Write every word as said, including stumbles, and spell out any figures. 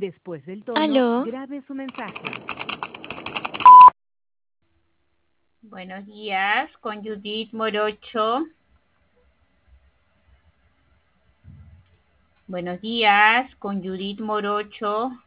Después del tono, Aló, grabe su mensaje. Buenos días, con Judith Morocho. Buenos días, con Judith Morocho.